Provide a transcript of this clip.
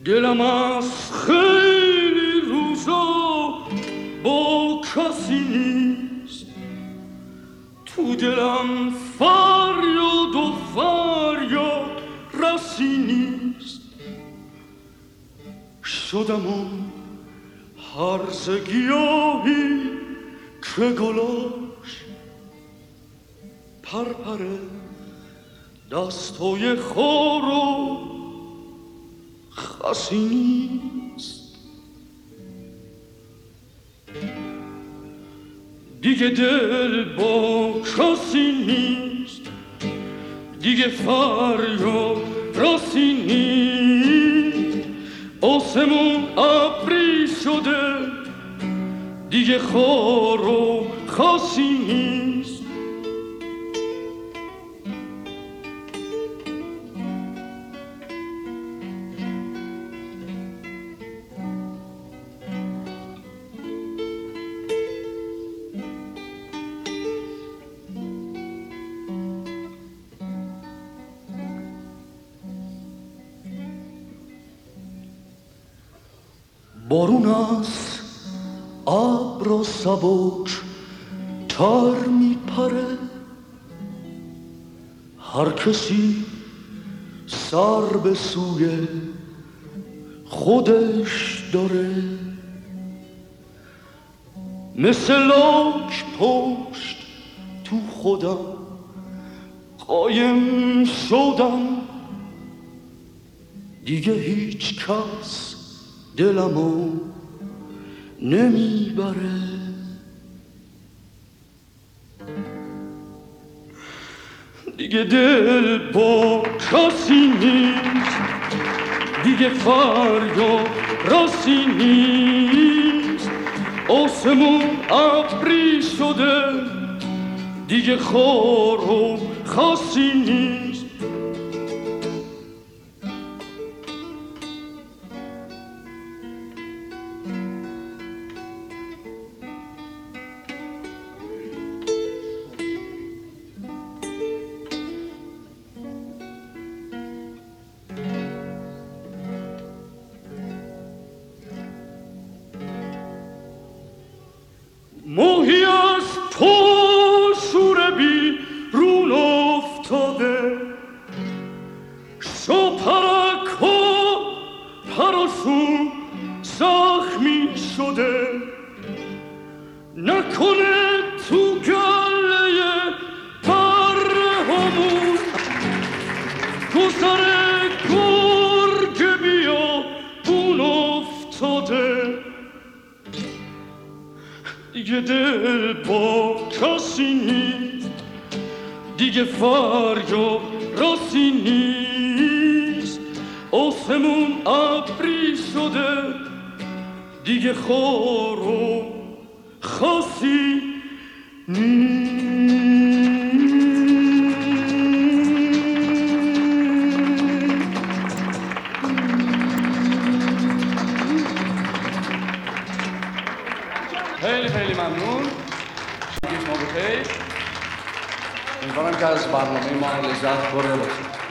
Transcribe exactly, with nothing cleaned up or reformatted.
دلم از خیلی روزا با کسی نیست، تو دلم فریاد و فریاد رسی نیست. شدم اون هرز گیاهی که گلاش پرپره دستای خار و خسی نیست. دیگه دل با کسی نیست، دیگه فریاد راسی نیست. آسمون ابری شده دیگه خار و خسی نیست. بارون از ابر و سبک تر میپره، هر کسی سر به سوی خودش داره. مثل لاک پشت تو خودم قایم شدم، دیگه هیچ کس دلمو نمیبره. دیگه دل با کسی نیست، دیگه فریاد راسی نیست. آسمون ابری شده دیگه خار و خسی نیست. ماهی از تو شور بیرون افتاده، شاپرک ها پراشون زخمی شده. نکنه تو گله بره همون گذر گرگ بیا بون افتاده. دیگه دل با کسی نیست، دیگه فریاد راسی نیست. آسمون ابری شده دیگه خار و خسی نیست. خیلی خیلی ممنون. شما بخیر. امیدوارم که از برنامه ما لذت برده باشید.